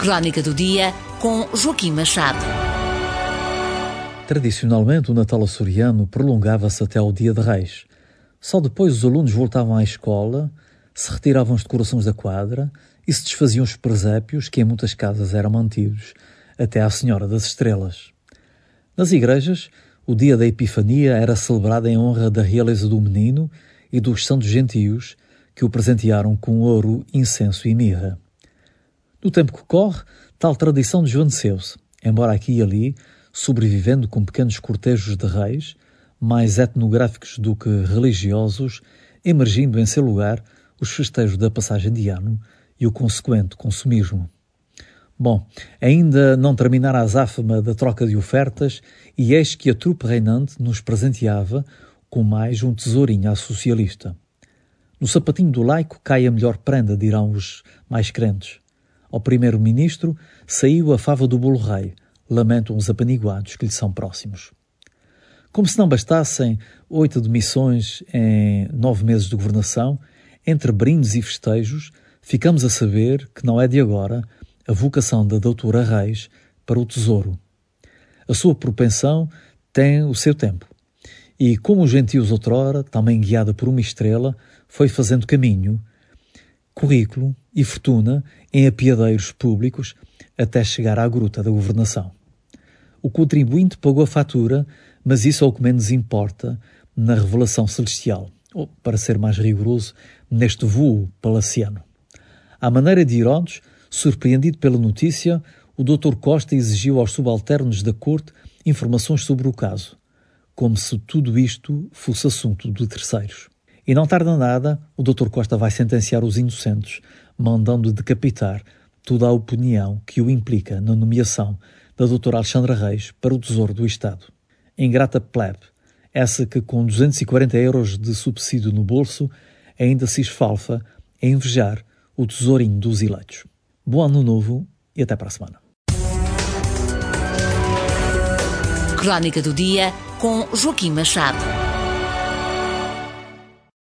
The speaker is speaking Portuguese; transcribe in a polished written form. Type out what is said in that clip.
Crónica do Dia com Joaquim Machado. Tradicionalmente, o Natal açoriano prolongava-se até ao Dia de Reis. Só depois os alunos voltavam à escola, se retiravam os decorações da quadra e se desfaziam os presépios que em muitas casas eram mantidos, até à Senhora das Estrelas. Nas igrejas, o dia da Epifania era celebrado em honra da realeza do menino e dos santos gentios que o presentearam com ouro, incenso e mirra. No tempo que corre, tal tradição desvaneceu-se, embora aqui e ali, sobrevivendo com pequenos cortejos de reis, mais etnográficos do que religiosos, emergindo em seu lugar os festejos da passagem de ano e o consequente consumismo. Bom, ainda não terminara a azáfama da troca de ofertas e eis que a trupe reinante nos presenteava com mais um tesourinho à socialista. No sapatinho do laico cai a melhor prenda, dirão os mais crentes. Ao primeiro-ministro saiu a fava do bolo rei, lamentam os apaniguados que lhe são próximos. Como se não bastassem 8 demissões em 9 meses de governação, entre brindes e festejos, ficamos a saber que não é de agora a vocação da doutora Reis para o tesouro. A sua propensão tem o seu tempo. E como os gentios outrora, também guiada por uma estrela, foi fazendo caminho, currículo e fortuna em apiadeiros públicos até chegar à gruta da governação. O contribuinte pagou a fatura, mas isso é o que menos importa na revelação celestial, ou, para ser mais rigoroso, neste voo palaciano. À maneira de Herodes, surpreendido pela notícia, o Dr. Costa exigiu aos subalternos da corte informações sobre o caso, como se tudo isto fosse assunto de terceiros. E não tarda nada, o Dr. Costa vai sentenciar os inocentes, mandando decapitar toda a opinião que o implica na nomeação da doutora Alexandra Reis para o Tesouro do Estado. Ingrata plebe, essa que com 240 euros de subsídio no bolso ainda se esfalfa a invejar o tesourinho dos eleitos. Bom ano novo e até para a semana. Crónica do Dia com Joaquim Machado.